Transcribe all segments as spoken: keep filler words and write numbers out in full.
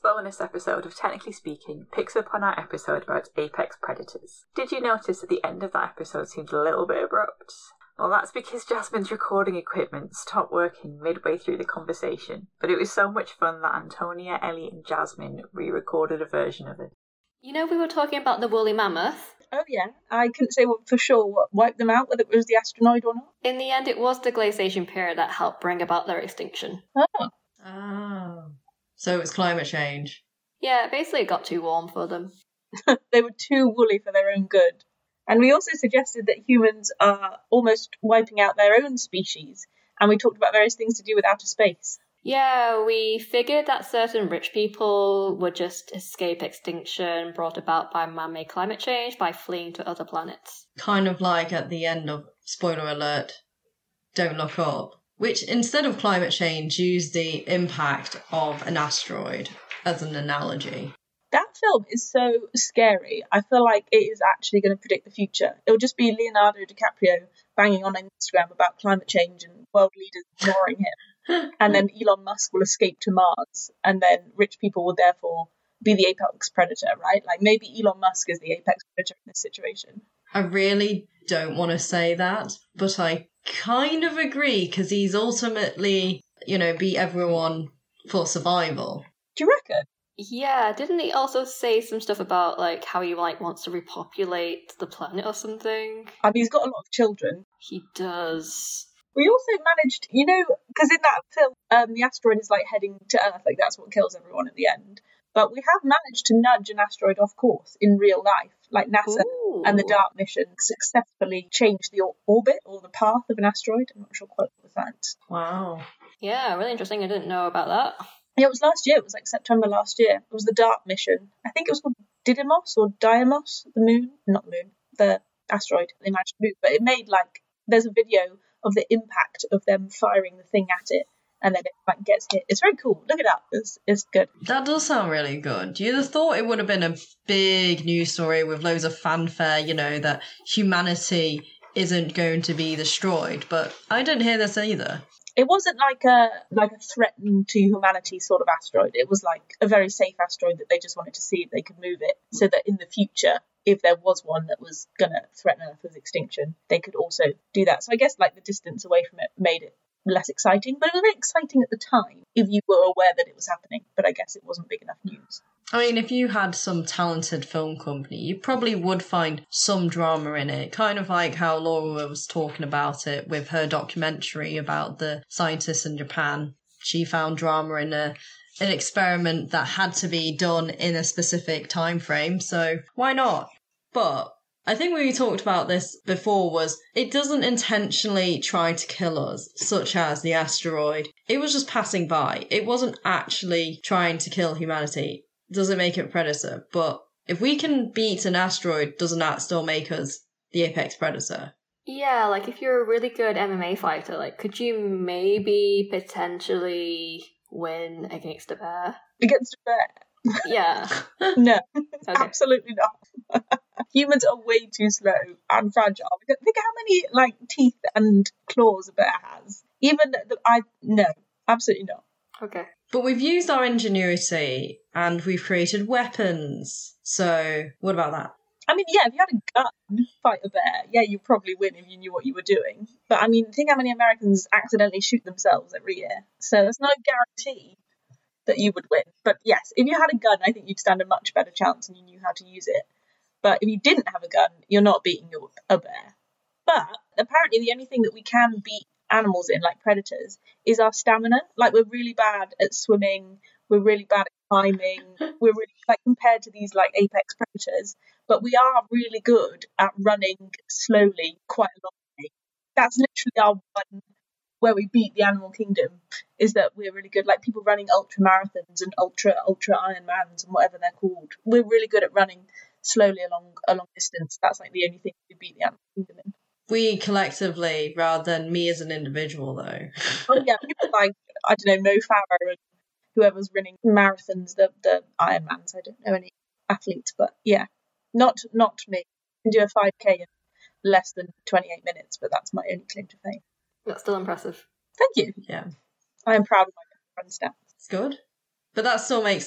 bonus episode of Technically Speaking picks up on our episode about apex predators. Did you notice that the end of that episode seemed a little bit abrupt? Well, that's because Jasmine's recording equipment stopped working midway through the conversation, but it was so much fun that Antonia, Ellie and Jasmine re-recorded a version of it. You know, we were talking about the woolly mammoth. Oh yeah, I couldn't say for sure what wiped them out, whether it was the asteroid or not. In the end, it was the glaciation period that helped bring about their extinction. Oh. Oh. So it was climate change. Yeah, basically it got too warm for them. They were too woolly for their own good. And we also suggested that humans are almost wiping out their own species, and we talked about various things to do with outer space. Yeah, we figured that certain rich people would just escape extinction brought about by man-made climate change by fleeing to other planets. Kind of like at the end of, spoiler alert, Don't Look Up, which instead of climate change used the impact of an asteroid as an analogy. That film is so scary. I feel like it is actually going to predict the future. It'll just be Leonardo DiCaprio banging on Instagram about climate change and world leaders ignoring him. And then Elon Musk will escape to Mars. And then rich people will therefore be the apex predator, right? Like maybe Elon Musk is the apex predator in this situation. I really don't want to say that, but I kind of agree because he's ultimately, you know, beat everyone for survival. Do you reckon? Yeah, didn't he also say some stuff about like how he like wants to repopulate the planet or something? I mean, he's got a lot of children. He does. We also managed, you know, because in that film, um, the asteroid is like heading to Earth, like that's what kills everyone at the end. But we have managed to nudge an asteroid off course in real life, like NASA Ooh. and the DART mission successfully changed the or- orbit or the path of an asteroid. I'm not sure quite what was that. Wow. Yeah, really interesting. I didn't know about that. Yeah, it was last year. It was like September last year. It was the DART mission. I think it was called Didymos or Dymos, the moon. Not the moon, the asteroid they managed to move. But it made like, there's a video of the impact of them firing the thing at it. And then it like gets hit. It's very cool. Look it up. It's, it's good. That does sound really good. You'd have thought it would have been a big news story with loads of fanfare, you know, that humanity isn't going to be destroyed. But I didn't hear this either. It wasn't like a like a threatened to humanity sort of asteroid. It was like a very safe asteroid that they just wanted to see if they could move it, so that in the future, if there was one that was going to threaten Earth with extinction, they could also do that. So I guess like the distance away from it made it less exciting, but it was very exciting at the time if you were aware that it was happening. But I guess it wasn't big enough news. I mean, if you had some talented film company, you probably would find some drama in it, kind of like how Laura was talking about it with her documentary about the scientists in Japan. She found drama in a an experiment that had to be done in a specific time frame, so why not? But I think we talked about this before was it doesn't intentionally try to kill us, such as the asteroid. It was just passing by. It wasn't actually trying to kill humanity. Doesn't make it a predator. But if we can beat an asteroid, doesn't that still make us the apex predator? Yeah, like if you're a really good M M A fighter, like could you maybe potentially win against a bear? Against a bear? Yeah. No, Okay. absolutely not. Humans are way too slow and fragile. Think how many like teeth and claws a bear has. Even the, I no, absolutely not. Okay. But we've used our ingenuity and we've created weapons. So what about that? I mean, yeah, if you had a gun, fight a bear, yeah, you'd probably win if you knew what you were doing. But I mean, think how many Americans accidentally shoot themselves every year. So there's no guarantee that you would win. But yes, if you had a gun, I think you'd stand a much better chance and you knew how to use it. But if you didn't have a gun, you're not beating a bear. But apparently the only thing that we can beat animals in, like predators, is our stamina. Like, we're really bad at swimming, we're really bad at climbing, we're really, like, compared to these, like, apex predators, but we are really good at running slowly quite a long way. That's literally our one where we beat the animal kingdom, is that we're really good, like people running ultra marathons and ultra, ultra Ironmans and whatever they're called. We're really good at running slowly along a long distance. That's like the only thing we beat the animal kingdom in. We collectively, rather than me as an individual, though. Oh yeah, people like, I don't know, Mo Farah and whoever's running marathons, the the Ironmans. I don't know any athletes, but yeah, not not me. I can do a five K in less than twenty-eight minutes, but that's my only claim to fame. That's still impressive. Thank you. Yeah. I am proud of my run stats. It's good. But that still makes the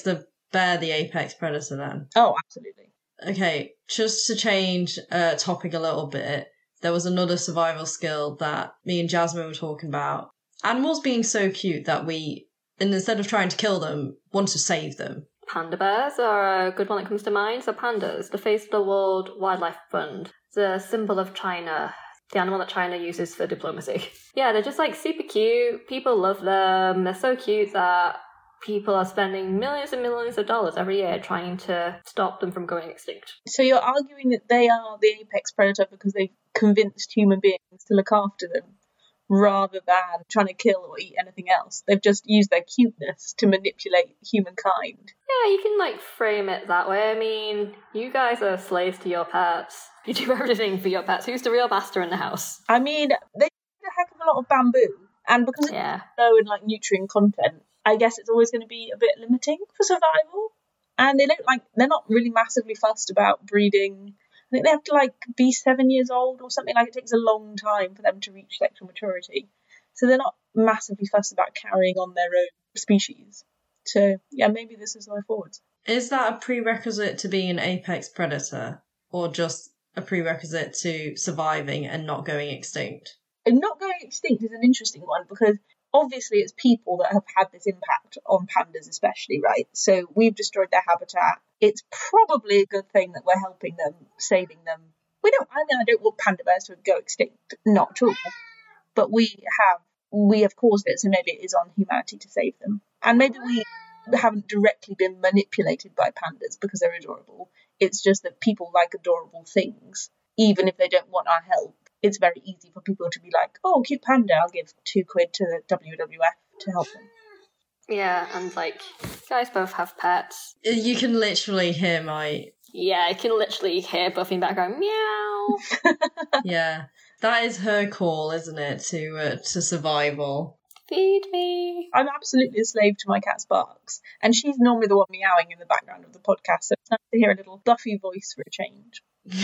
bear the apex predator then? Oh, absolutely. Okay, just to change uh, topic a little bit, there was another survival skill that me and Jasmine were talking about. Animals being so cute that we, and instead of trying to kill them, want to save them. Panda bears are a good one that comes to mind. So pandas, the face of the World Wildlife Fund, the symbol of China, the animal that China uses for diplomacy. Yeah, they're just like super cute. People love them. They're so cute that people are spending millions and millions of dollars every year trying to stop them from going extinct. So you're arguing that they are the apex predator because they've convinced human beings to look after them rather than trying to kill or eat anything else. They've just used their cuteness to manipulate humankind. Yeah, you can like frame it that way. I mean, you guys are slaves to your pets. You do everything for your pets. Who's the real master in the house? I mean, they eat a heck of a lot of bamboo, and because it's Yeah. low in like nutrient content, I guess it's always going to be a bit limiting for survival. And they don't like they're not really massively fussed about breeding. I think they have to like be seven years old or something. Like it takes a long time for them to reach sexual maturity, so they're not massively fussed about carrying on their own species. So yeah, maybe this is the way forwards. Is that a prerequisite to being an apex predator, or just a prerequisite to surviving and not going extinct? And not going extinct is an interesting one because obviously it's people that have had this impact on pandas especially, right? So we've destroyed their habitat. It's probably a good thing that we're helping them, saving them. We don't, I mean, I don't want panda bears to go extinct, not at all. But we have, we have caused it, so maybe it is on humanity to save them. And maybe we haven't directly been manipulated by pandas because they're adorable. It's just that people like adorable things, even if they don't want our help. It's very easy for people to be like, oh, cute panda, I'll give two quid to the W W F to help them. Yeah, and like, you guys both have pets. You can literally hear my... Yeah, I can literally hear Buffy in the background, meow. Yeah, that is her call, isn't it, to uh, to survival. Feed me. I'm absolutely a slave to my cat's barks, and she's normally the one meowing in the background of the podcast, so it's nice to hear a little Buffy voice for a change.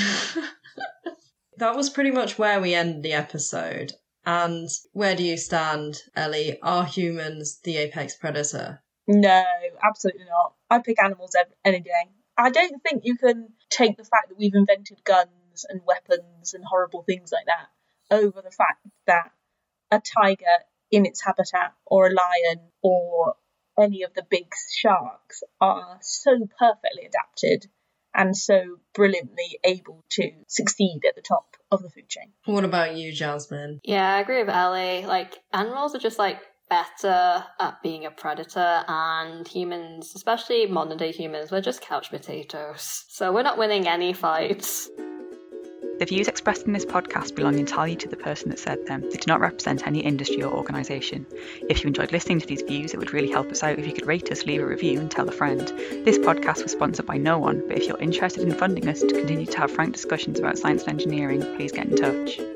That was pretty much where we end the episode. And where do you stand, Ellie? Are humans the apex predator? No, absolutely not. I pick animals every, any day. I don't think you can take the fact that we've invented guns and weapons and horrible things like that over the fact that a tiger in its habitat or a lion or any of the big sharks are so perfectly adapted and so brilliantly able to succeed at the top of the food chain. What about you, Jasmine? Yeah, I agree with Ellie. Like, animals are just like better at being a predator, and humans, especially modern day humans, we're just couch potatoes. So we're not winning any fights. The views expressed in this podcast belong entirely to the person that said them. They do not represent any industry or organisation. If you enjoyed listening to these views, it would really help us out if you could rate us, leave a review and tell a friend. This podcast was sponsored by no one, but if you're interested in funding us to continue to have frank discussions about science and engineering, please get in touch.